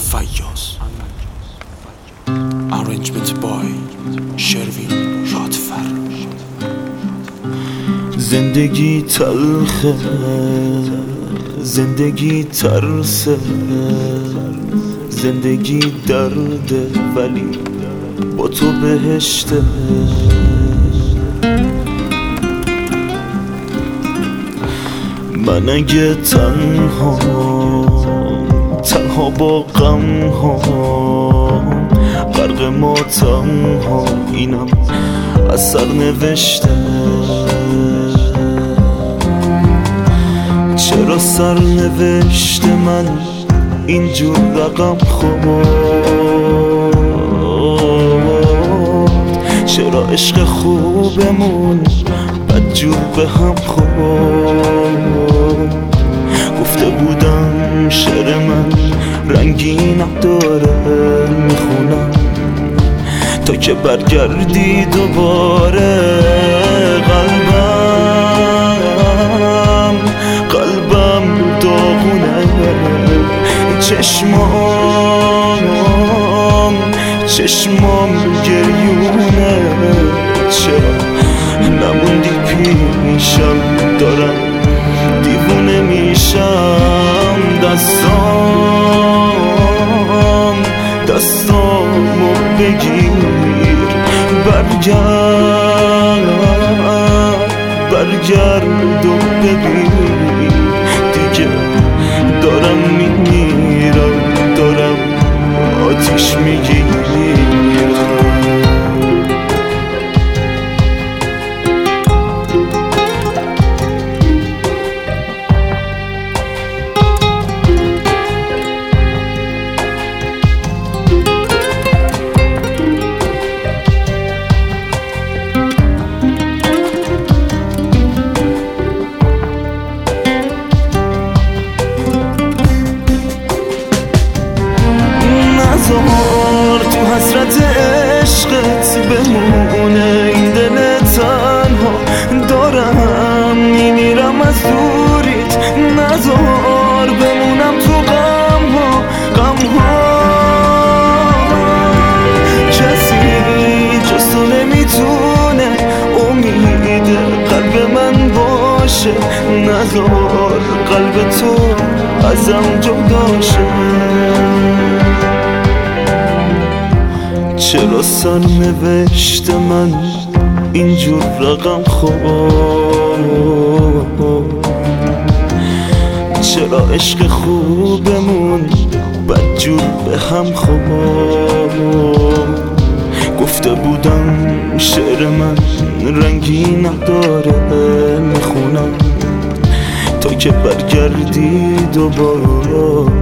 فیاض. Arrangement by شروین رادفر. زندگی تلخه، زندگی ترسه، زندگی درده ولی با تو بهشته. من اگه تنها با غم ها غرق ماتم ها، اینم از سر نوشته. چرا سر نوشته من اینجور رقم خورد؟ چرا عشق خوبمون بدجور به هم خورد؟ گفته بودم شعر من رنگی نداره، میخونم تا که برگردی دوباره. قلبم داغونه، چشمام گریونه. چرا نموندی پیشم؟ دارم دیوونه میشم. دستامو بگیر، برگرد و ببین دیگه. دارم میمیرم، دارم آتیش میگیرم. تو حسرت عشقت بمونه این دل تنها. دارم میمیرم از دوریت، نذار بمونم تو غم ها. کسی جز تو نمیتونه امید قلب من باشه. نذار قلب تو ازم جدا شه. چرا سر نوشته من اینجور رقم خورد؟ چرا عشق خوبمون بدجور به هم خورد؟ گفته بودم شعر من رنگی نداره، میخونم تا که برگردی دوباره.